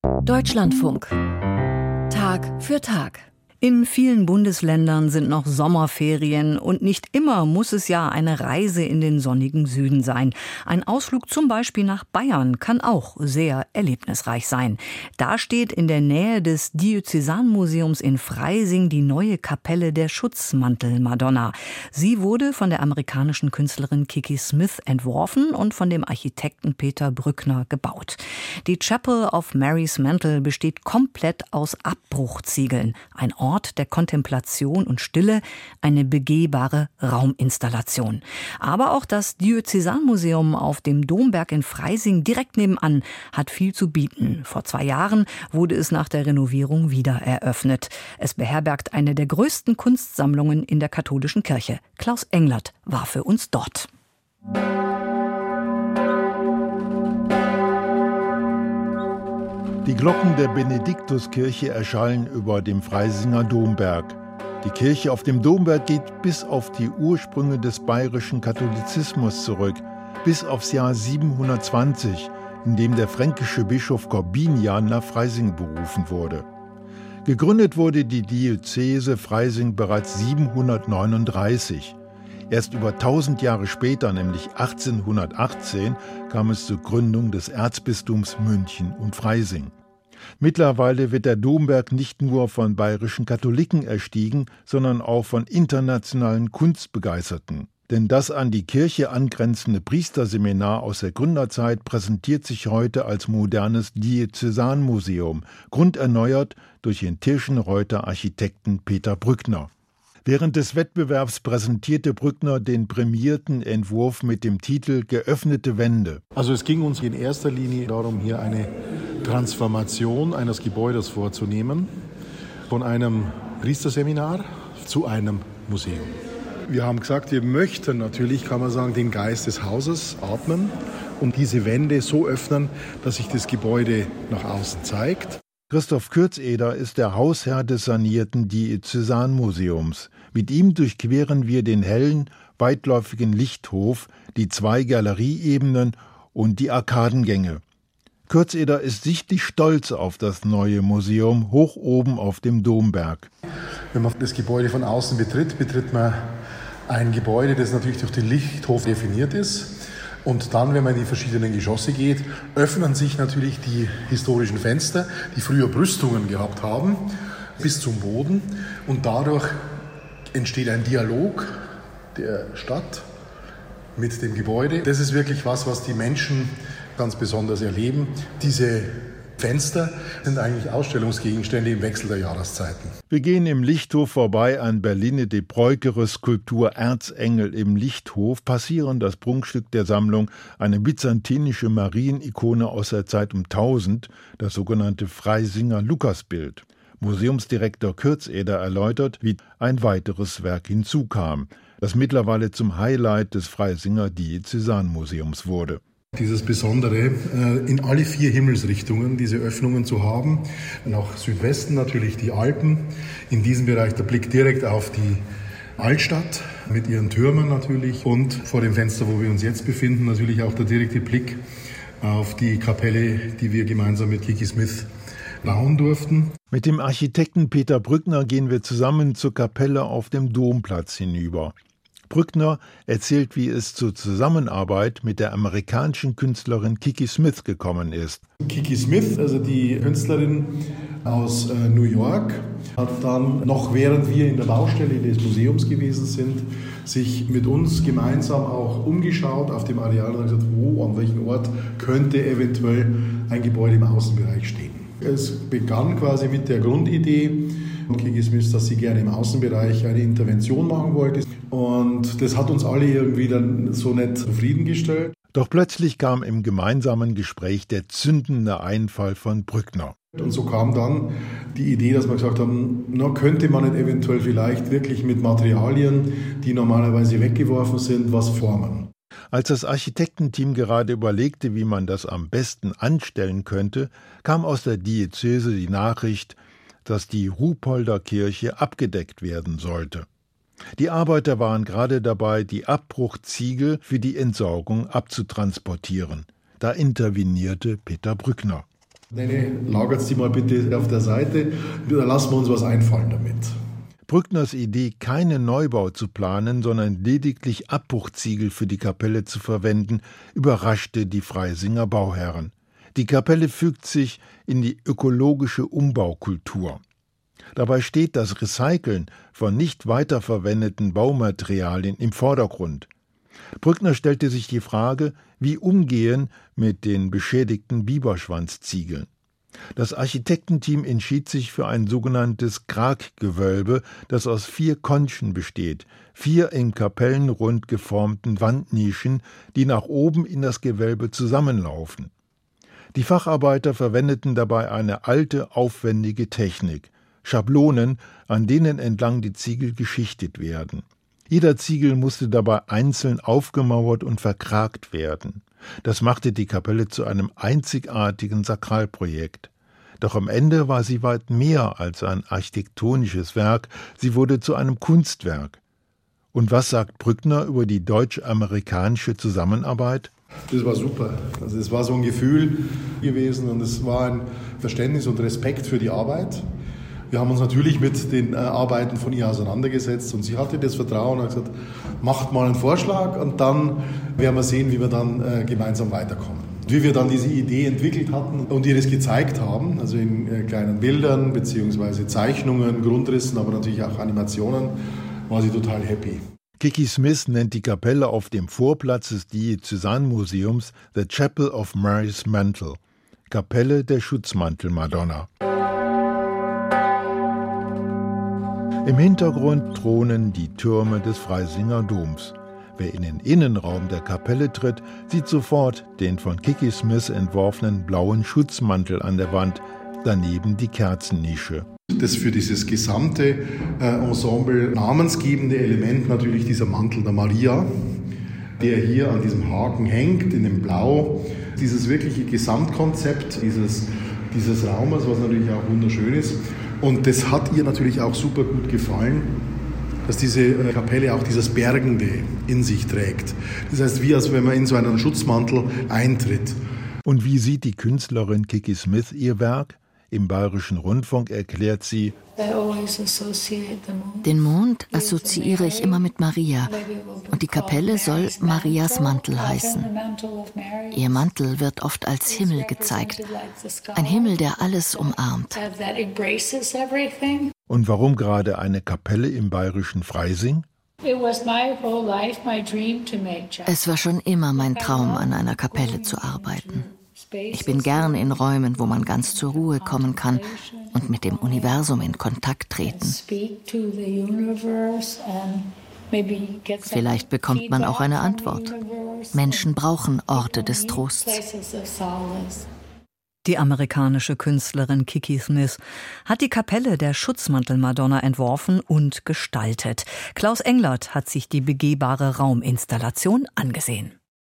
Deutschlandfunk. Tag für Tag. In vielen Bundesländern sind noch Sommerferien und nicht immer muss es ja eine Reise in den sonnigen Süden sein. Ein Ausflug zum Beispiel nach Bayern kann auch sehr erlebnisreich sein. Da steht in der Nähe des Diözesanmuseums in Freising die neue Kapelle der Schutzmantel-Madonna. Sie wurde von der amerikanischen Künstlerin Kiki Smith entworfen und von dem Architekten Peter Brückner gebaut. Die Chapel of Mary's Mantle besteht komplett aus Abbruchziegeln. Ein Ort der Kontemplation und Stille, eine begehbare Rauminstallation. Aber auch das Diözesanmuseum auf dem Domberg in Freising direkt nebenan hat viel zu bieten. Vor 2 Jahren wurde es nach der Renovierung wieder eröffnet. Es beherbergt eine der größten Kunstsammlungen in der katholischen Kirche. Klaus Englert war für uns dort. Die Glocken der Benediktuskirche erschallen über dem Freisinger Domberg. Die Kirche auf dem Domberg geht bis auf die Ursprünge des bayerischen Katholizismus zurück, bis aufs Jahr 720, in dem der fränkische Bischof Korbinian nach Freising berufen wurde. Gegründet wurde die Diözese Freising bereits 739. Erst über 1000 Jahre später, nämlich 1818, kam es zur Gründung des Erzbistums München und Freising. Mittlerweile wird der Domberg nicht nur von bayerischen Katholiken erstiegen, sondern auch von internationalen Kunstbegeisterten. Denn das an die Kirche angrenzende Priesterseminar aus der Gründerzeit präsentiert sich heute als modernes Diözesanmuseum, grunderneuert durch den Tirschenreuther Architekten Peter Brückner. Während des Wettbewerbs präsentierte Brückner den prämierten Entwurf mit dem Titel »Geöffnete Wände«. Also es ging uns in erster Linie darum, hier eine Transformation eines Gebäudes vorzunehmen, von einem Priesterseminar zu einem Museum. Wir haben gesagt, wir möchten natürlich, kann man sagen, den Geist des Hauses atmen und diese Wände so öffnen, dass sich das Gebäude nach außen zeigt. Christoph Kürzeder ist der Hausherr des sanierten Diözesanmuseums. Mit ihm durchqueren wir den hellen, weitläufigen Lichthof, die 2 Galerieebenen und die Arkadengänge. Kürzeder ist sichtlich stolz auf das neue Museum hoch oben auf dem Domberg. Wenn man das Gebäude von außen betritt, betritt man ein Gebäude, das natürlich durch den Lichthof definiert ist. Und dann, wenn man in die verschiedenen Geschosse geht, öffnen sich natürlich die historischen Fenster, die früher Brüstungen gehabt haben, bis zum Boden. Und dadurch entsteht ein Dialog der Stadt mit dem Gebäude. Das ist wirklich was die Menschen ganz besonders erleben. Diese Fenster sind eigentlich Ausstellungsgegenstände im Wechsel der Jahreszeiten. Wir gehen im Lichthof vorbei an Berline de Breukere Skulptur Erzengel im Lichthof, passieren das Prunkstück der Sammlung, eine byzantinische Marienikone aus der Zeit um 1000, das sogenannte Freisinger Lukasbild. Museumsdirektor Kürzeder erläutert, wie ein weiteres Werk hinzukam, das mittlerweile zum Highlight des Freisinger Diözesanmuseums wurde. Dieses Besondere, in alle 4 Himmelsrichtungen diese Öffnungen zu haben. Nach Südwesten natürlich die Alpen, in diesem Bereich der Blick direkt auf die Altstadt mit ihren Türmen natürlich und vor dem Fenster, wo wir uns jetzt befinden, natürlich auch der direkte Blick auf die Kapelle, die wir gemeinsam mit Kiki Smith bauen durften. Mit dem Architekten Peter Brückner gehen wir zusammen zur Kapelle auf dem Domplatz hinüber. Brückner erzählt, wie es zur Zusammenarbeit mit der amerikanischen Künstlerin Kiki Smith gekommen ist. Kiki Smith, also die Künstlerin aus New York, hat dann, noch während wir in der Baustelle des Museums gewesen sind, sich mit uns gemeinsam auch umgeschaut auf dem Areal und gesagt, an welchem Ort könnte eventuell ein Gebäude im Außenbereich stehen. Es begann quasi mit der Grundidee von Kiki Smith, dass sie gerne im Außenbereich eine Intervention machen wollte. Und das hat uns alle irgendwie dann so nicht zufriedengestellt. Doch plötzlich kam im gemeinsamen Gespräch der zündende Einfall von Brückner. Und so kam dann die Idee, dass wir gesagt haben, könnte man nicht eventuell vielleicht wirklich mit Materialien, die normalerweise weggeworfen sind, was formen. Als das Architektenteam gerade überlegte, wie man das am besten anstellen könnte, kam aus der Diözese die Nachricht, dass die Ruhpolder Kirche abgedeckt werden sollte. Die Arbeiter waren gerade dabei, die Abbruchziegel für die Entsorgung abzutransportieren. Da intervenierte Peter Brückner. Nee, lagert sie mal bitte auf der Seite, da lassen wir uns was einfallen damit. Brückners Idee, keinen Neubau zu planen, sondern lediglich Abbruchziegel für die Kapelle zu verwenden, überraschte die Freisinger Bauherren. Die Kapelle fügt sich in die ökologische Umbaukultur. Dabei steht das Recyceln von nicht weiterverwendeten Baumaterialien im Vordergrund. Brückner stellte sich die Frage, wie umgehen mit den beschädigten Biberschwanzziegeln. Das Architektenteam entschied sich für ein sogenanntes Kraggewölbe, das aus 4 Konchen besteht, 4 im Kapellenrund geformten Wandnischen, die nach oben in das Gewölbe zusammenlaufen. Die Facharbeiter verwendeten dabei eine alte, aufwendige Technik, Schablonen, an denen entlang die Ziegel geschichtet werden. Jeder Ziegel musste dabei einzeln aufgemauert und verkragt werden. Das machte die Kapelle zu einem einzigartigen Sakralprojekt. Doch am Ende war sie weit mehr als ein architektonisches Werk, sie wurde zu einem Kunstwerk. Und was sagt Brückner über die deutsch-amerikanische Zusammenarbeit? Das war super. Also es war so ein Gefühl gewesen und es war ein Verständnis und Respekt für die Arbeit. Wir haben uns natürlich mit den Arbeiten von ihr auseinandergesetzt und sie hatte das Vertrauen und hat gesagt, macht mal einen Vorschlag und dann werden wir sehen, wie wir dann gemeinsam weiterkommen. Wie wir dann diese Idee entwickelt hatten und ihr das gezeigt haben, also in kleinen Bildern bzw. Zeichnungen, Grundrissen, aber natürlich auch Animationen, war sie total happy. Kiki Smith nennt die Kapelle auf dem Vorplatz des Diözesanmuseums The Chapel of Mary's Mantle, Kapelle der Schutzmantel-Madonna. Im Hintergrund thronen die Türme des Freisinger Doms. Wer in den Innenraum der Kapelle tritt, sieht sofort den von Kiki Smith entworfenen blauen Schutzmantel an der Wand, daneben die Kerzennische. Das für dieses gesamte Ensemble namensgebende Element natürlich dieser Mantel der Maria, der hier an diesem Haken hängt, in dem Blau. Dieses wirkliche Gesamtkonzept dieses Raumes, was natürlich auch wunderschön ist. Und das hat ihr natürlich auch super gut gefallen, dass diese Kapelle auch dieses Bergende in sich trägt. Das heißt, wie als wenn man in so einen Schutzmantel eintritt. Und wie sieht die Künstlerin Kiki Smith ihr Werk? Im Bayerischen Rundfunk erklärt sie: Den Mond assoziiere ich immer mit Maria und die Kapelle soll Marias Mantel heißen. Ihr Mantel wird oft als Himmel gezeigt, ein Himmel, der alles umarmt. Und warum gerade eine Kapelle im bayerischen Freising? Es war schon immer mein Traum, an einer Kapelle zu arbeiten. Ich bin gern in Räumen, wo man ganz zur Ruhe kommen kann und mit dem Universum in Kontakt treten. Vielleicht bekommt man auch eine Antwort. Menschen brauchen Orte des Trosts. Die amerikanische Künstlerin Kiki Smith hat die Kapelle der Schutzmantel-Madonna entworfen und gestaltet. Klaus Englert hat sich die begehbare Rauminstallation angesehen.